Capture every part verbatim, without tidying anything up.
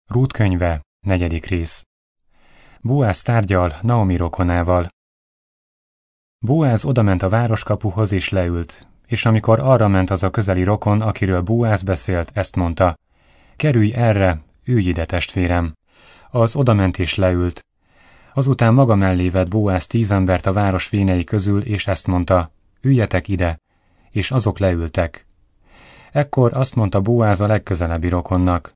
Rút könyve, negyedik rész. Boáz tárgyal Naomi rokonával. Boáz odament a városkapuhoz és leült, és amikor arra ment az a közeli rokon, akiről Boáz beszélt, ezt mondta: Kerülj erre, ülj ide, testvérem. Az odament és leült. Azután maga mellé vett Boáz tíz embert a város vénei közül, és ezt mondta: Üljetek ide, és azok leültek. Ekkor azt mondta Boáz a legközelebbi rokonnak: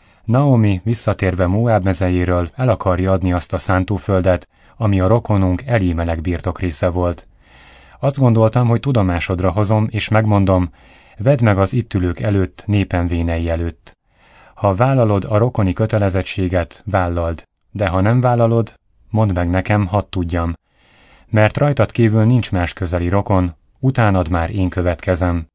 Naomi visszatérve Moáb mezejéről el akarja adni azt a szántóföldet, ami a rokonunk Elimelek birtokrésze volt. Azt gondoltam, hogy tudomásodra hozom, és megmondom, vedd meg az itt ülők előtt, népem vénei előtt. Ha vállalod a rokoni kötelezettséget, vállald, de ha nem vállalod, mondd meg nekem, hadd tudjam. Mert rajtad kívül nincs más közeli rokon, utánad már én következem.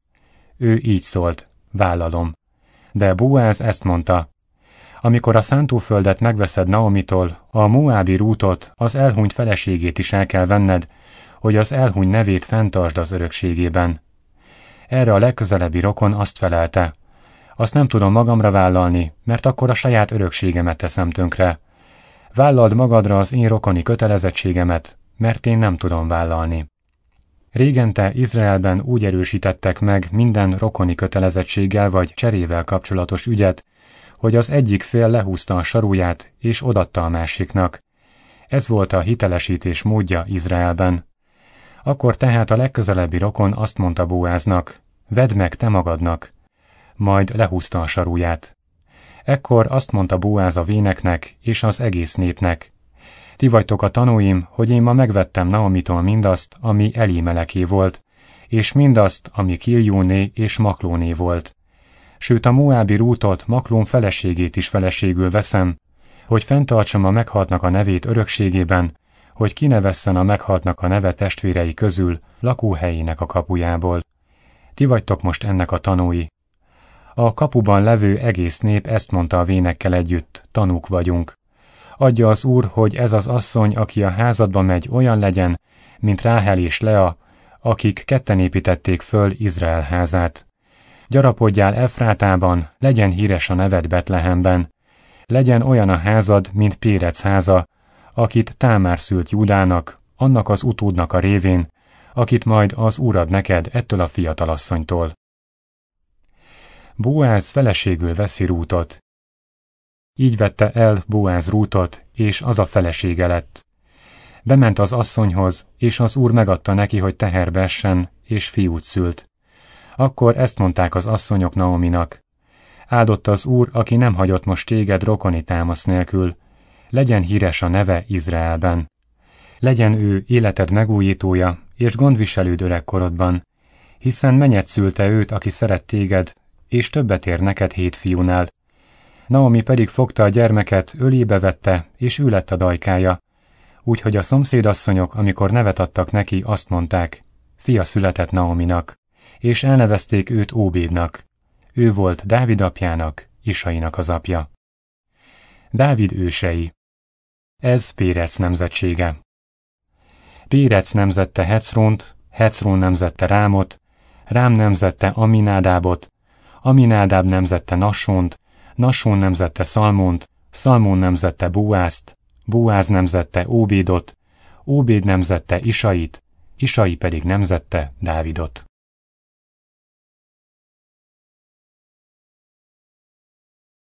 Ő így szólt: vállalom. De Boáz ezt mondta: amikor a szántóföldet megveszed Naomitól, a moábi Rútot, az elhunyt feleségét is el kell venned, hogy az elhunyt nevét fenntartsd az örökségében. Erre a legközelebbi rokon azt felelte: azt nem tudom magamra vállalni, mert akkor a saját örökségemet teszem tönkre. Vállald magadra az én rokoni kötelezettségemet, mert én nem tudom vállalni. Régente Izraelben úgy erősítettek meg minden rokoni kötelezettséggel vagy cserével kapcsolatos ügyet, hogy az egyik fél lehúzta a saruját és odatta a másiknak. Ez volt a hitelesítés módja Izraelben. Akkor tehát a legközelebbi rokon azt mondta Boáznak: vedd meg te magadnak. Majd lehúzta a saruját. Ekkor azt mondta Boáz a véneknek és az egész népnek: ti vagytok a tanúim, hogy én ma megvettem Naomitól mindazt, ami Elimeleké volt, és mindazt, ami Kiljóné és Maklóné volt. Sőt, a moábi Rútot, Maklón feleségét is feleségül veszem, hogy fenntartsam a meghaltnak a nevét örökségében, hogy kinevesszen a meghaltnak a neve testvérei közül lakóhelyének a kapujából. Ti vagytok most ennek a tanúi. A kapuban levő egész nép ezt mondta a vénekkel együtt: tanúk vagyunk. Adja az Úr, hogy ez az asszony, aki a házadba megy, olyan legyen, mint Ráhel és Lea, akik ketten építették föl Izrael házát. Gyarapodjál Efrátában, legyen híres a neved Betlehemben. Legyen olyan a házad, mint Pérec háza, akit Támár szült Júdának, annak az utódnak a révén, akit majd az Úr ad neked ettől a fiatalasszonytól. Boáz feleségül veszi Rútot. Így vette el Boáz Rútot, és az a felesége lett. Bement az asszonyhoz, és az Úr megadta neki, hogy teherbe essen, és fiút szült. Akkor ezt mondták az asszonyok Naominak: áldott az Úr, aki nem hagyott most téged rokoni támasz nélkül. Legyen híres a neve Izraelben. Legyen ő életed megújítója, és gondviselőd öregkorodban, hiszen menyed szülte őt, aki szeret téged, és többet ér neked hét fiúnál. Naomi pedig fogta a gyermeket, ölébe vette, és ő lett a dajkája. Úgyhogy a szomszédasszonyok, amikor nevet adtak neki, azt mondták: fia született Naominak, és elnevezték őt Óbédnak. Ő volt Dávid apjának, Isainak az apja. Dávid ősei. Ez Pérec nemzetsége. Pérec nemzette Hecrónt, Hecrón nemzette Rámot, Rám nemzette Aminádábot, Aminádáb nemzette Nassont, Nassón nemzette Szalmont, Szalmón nemzette Boázt, Boáz nemzette Óbédot, Óbéd nemzette Isait, Isai pedig nemzette Dávidot.